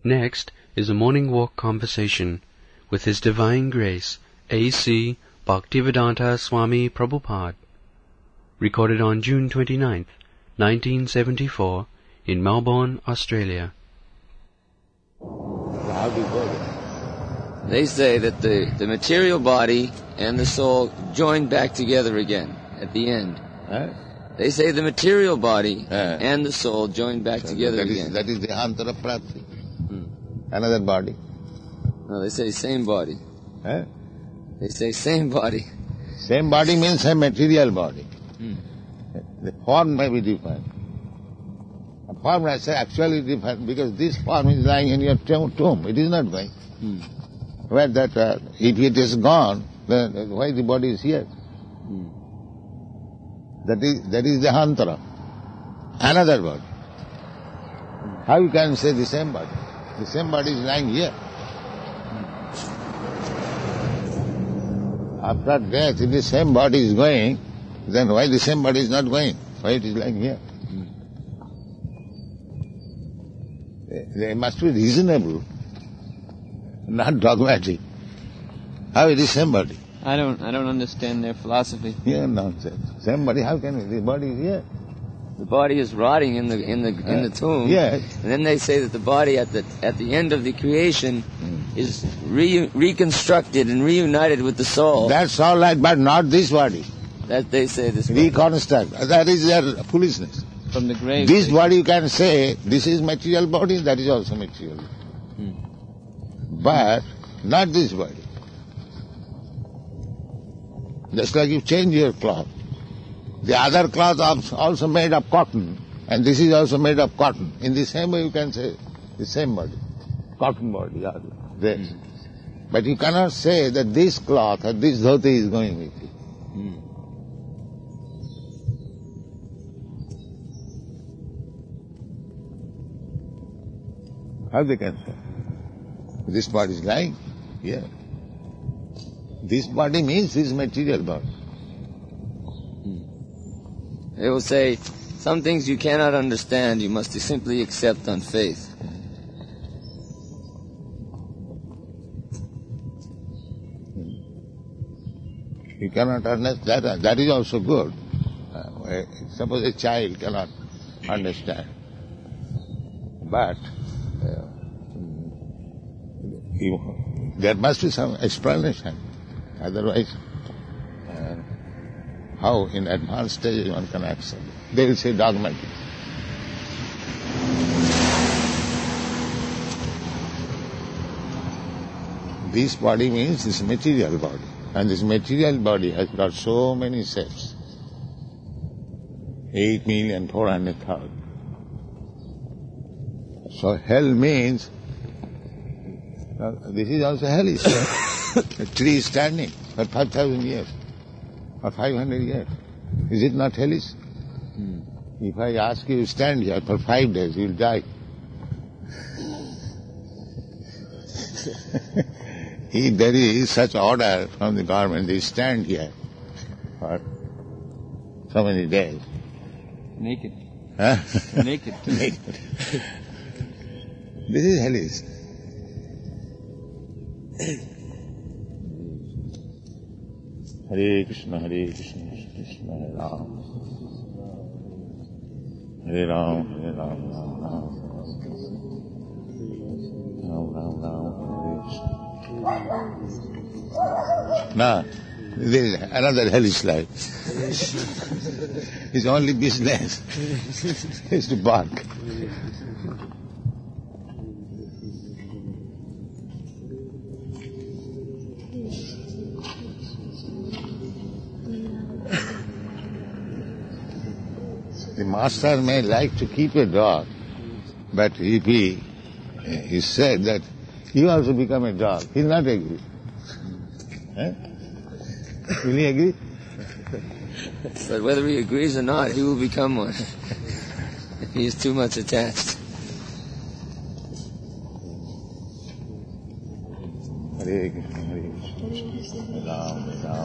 Next is a morning walk conversation with His Divine Grace A.C. Bhaktivedanta Swami Prabhupada, recorded on June 29th, 1974, in Melbourne, Australia. How do you go there? They say that the material body and the soul join back together again at the end. Huh? They say the material body and the soul join back together again. That is the antara prati. Another body. No, they say same body. Huh? They say same body. Same body means same material body. The form may be different. The form I say actually different because this form is lying in your tomb. It is not going. Where that, if it is gone, then why the body is here? That is the antara. Another body. How you can say the same body? The same body is lying here. After death, if the same body is going, then why the same body is not going? Why it is lying here? They must be reasonable, not dogmatic. How it is same body? I don't understand their philosophy. Yeah, nonsense. Same body, how can it? The body is here. The body is rotting in the tomb. Yes. And then they say that the body at the end of the creation is reconstructed and reunited with the soul. That's all right, but not this body. That they say this. Reconstruct. That is their foolishness. From the grave. This body you can say, this is material body, that is also material. But not this body. Just like you change your cloth. The other cloth is also made of cotton, and this is also made of cotton. In the same way you can say the same body, cotton body, this. But you cannot say that this cloth or this dhoti is going with you. How they can say? This body is lying here. This body means this material body. They will say, some things you cannot understand, you must simply accept on faith. You cannot understand, that is also good. Suppose a child cannot understand. But there must be some explanation. Otherwise, how in advanced stage one can accept it? They will say dogmatic. This body means this material body. And this material body has got so many cells. 8,400,000. So hell means, this is also hellish. A tree is standing for 5,000 years. Or 500 years. Is it not hellish? If I ask you to stand here for 5 days, you will die. If there is such order from the government, they stand here for so many days. Naked. Huh? Naked. Naked. This is hellish. Hare Krishna, Krishna Krishna, Hare Ram. Hare Ram, Hare Ram, Ram Ram. Ram Ram, Ram, Hare Krishna. Now, there is another hellish life. His only business is to bark. The master may like to keep a dog, but if he said that you also become a dog, he will not agree. Will he agree? But whether he agrees or not, he will become one. If he is too much attached. Hare Krishna, Hare Krishna, Hare Ram, Hare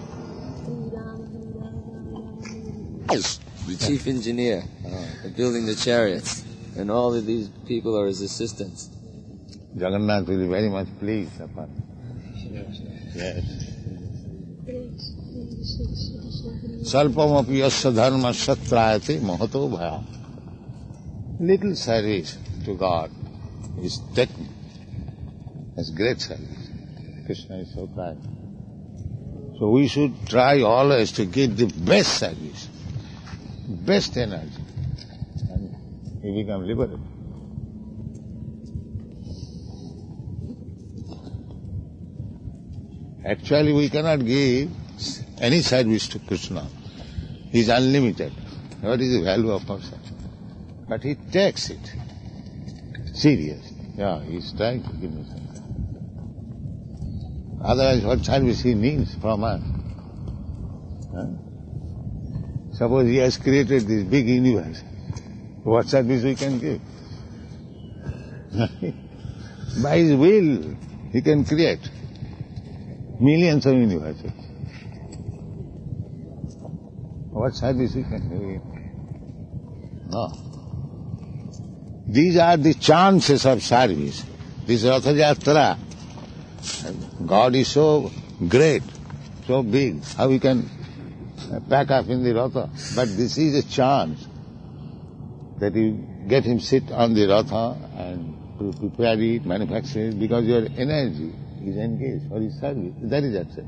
Ram. The chief engineer, building the chariots, and all of these people are his assistants. Jagannath will be very much pleased upon. Yes. Salpamapi yasya dharma satrayate mahato bhaya. Little service to God is technical. It's great service. Krishna is so kind. So we should try always to give the best service, best energy, and we become liberated. Actually, we cannot give any service to Krishna. He is unlimited. What is the value of our service? But he takes it seriously. Yeah, he is trying to give me something. Otherwise, what service he needs from us? Huh? Suppose he has created this big universe. What service we can give? By his will, he can create millions of universes. What service we can give? No. These are the chances of service. This Ratha Yatra, God is so great, so big, how we can pack up in the Ratha. But this is a chance that you get him sit on the Ratha and to prepare it, manufacture it, because your energy is engaged for his service. That is it.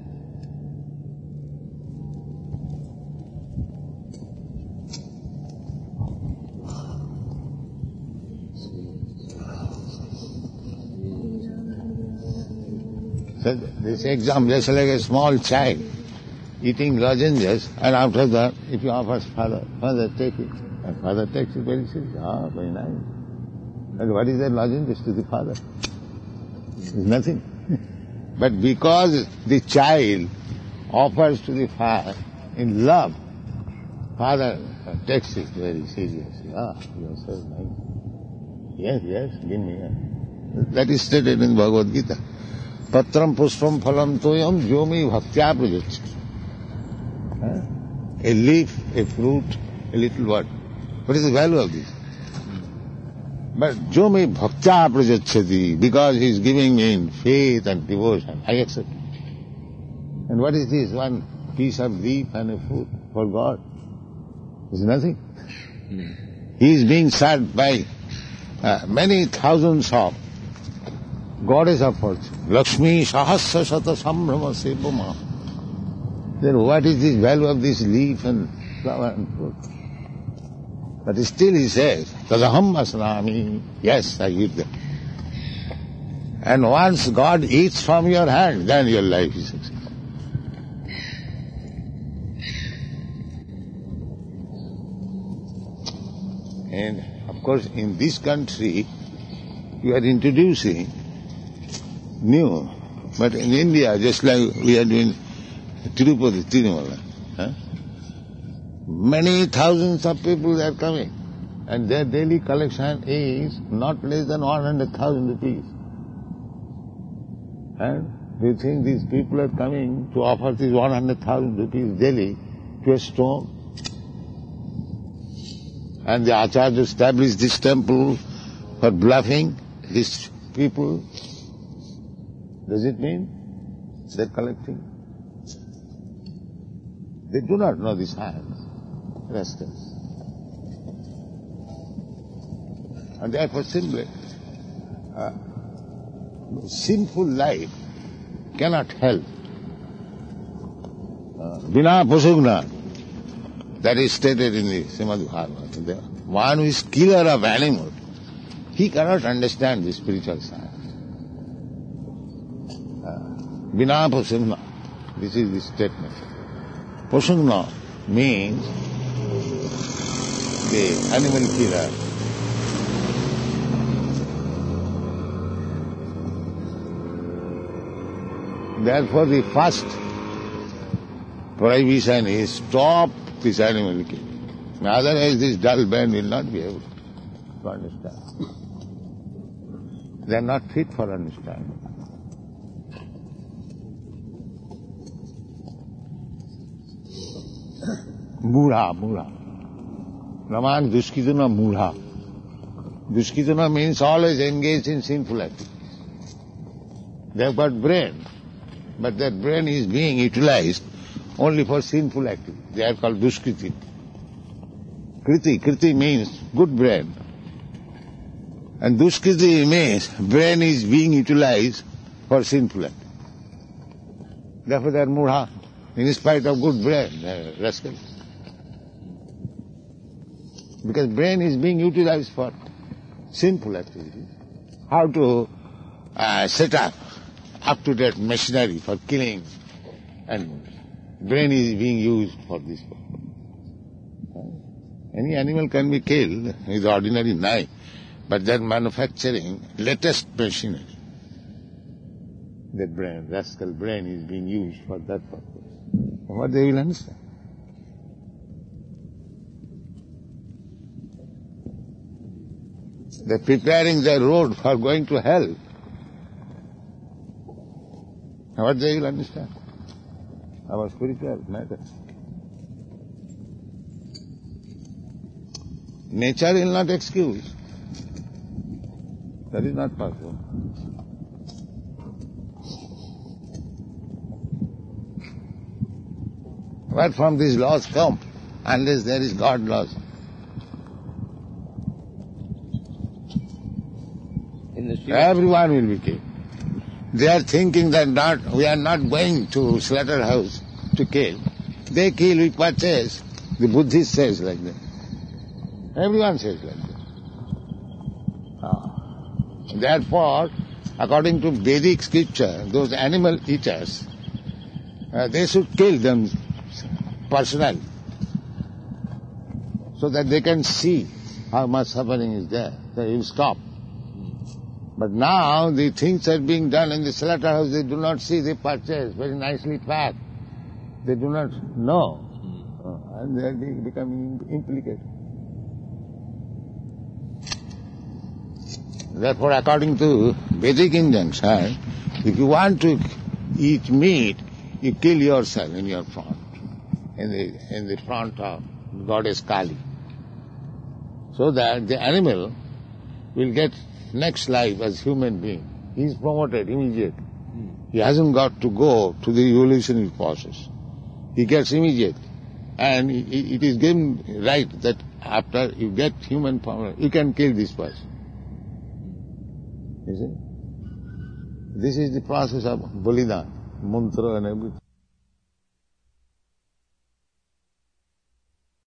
So this example, just like a small child eating lozenges, and after that, if you offer father take it, and father takes it very seriously. Ah, very nice. And what is that lozenges to the father? It's nothing. But because the child offers to the father in love, father takes it very seriously. Ah, you are so nice. Yes, give me. That is stated in Bhagavad Gita. Patram pushpam phalam toyam jomi bhaktya prajaccha. A leaf, a fruit, a little what? What is the value of this? But jomi bhaktya prajacchati, because he is giving me in faith and devotion, I accept it. And what is this? One piece of leaf and a fruit for God? It's nothing. He is being served by many thousands of goddess of fortune. Lakshmi sahasra shata sambrama sepama. Then what is the value of this leaf and flower and fruit? But still he says, Tadaham asnami. Yes, I give them. And once God eats from your hand, then your life is successful. And of course, in this country, you are introducing new. But in India, just like we are doing Tirupati, Tirumala, many thousands of people are coming, and their daily collection is not less than 100,000 rupees. And do you think these people are coming to offer these 100,000 rupees daily to a stone? And the Acharya established this temple for bluffing these people. Does it mean they're collecting? They do not know the science. Rascals. And therefore simply, sinful life cannot help. Vina pasugna, that is stated in the Srimad Bhagavatam. One who is killer of animals, he cannot understand the spiritual science. Vina pasugna, this is the statement. Pasugna means the animal killer. Therefore the first prohibition is stop this animal killing. Otherwise this dull brain will not be able to understand. They are not fit for understanding. Mudha. Raman Duskitana Mudha. Duskitana means always engaged in sinful activities. They have got brain, but that brain is being utilized only for sinful activity. They are called Dushkriti. Kriti means good brain. And Dushkriti means brain is being utilized for sinful activity. Therefore they are mudha, in spite of good brain, rascals. Because brain is being utilized for sinful activity. How to set up-to-date machinery for killing, and brain is being used for this purpose. Any animal can be killed with ordinary knife, but they are manufacturing latest machinery. The brain, rascal brain, is being used for that purpose. What they will understand? They are preparing their road for going to hell. What they will understand? Our spiritual matter. Nature will not excuse. That is not possible. Where from these laws come, unless there is God laws? Everyone will be killed. They are thinking that we are not going to slaughterhouse to kill. They kill, we purchase. The Buddhist says like that. Everyone says like that. Therefore, according to Vedic scripture, those animal eaters, they should kill them personally, so that they can see how much suffering is there. They will stop. But now the things are being done in the slaughterhouse, they do not see, they purchase, very nicely packed. They do not know. And they are becoming implicated. Therefore, according to Vedic injunction, if you want to eat meat, you kill yourself in your front, in the front of goddess Kali, so that the animal will get next life as human being. He is promoted immediately. He hasn't got to go to the evolutionary process. He gets immediately. And it is given right that after you get human power, you can kill this person. You see? This is the process of Balidan, mantra and everything.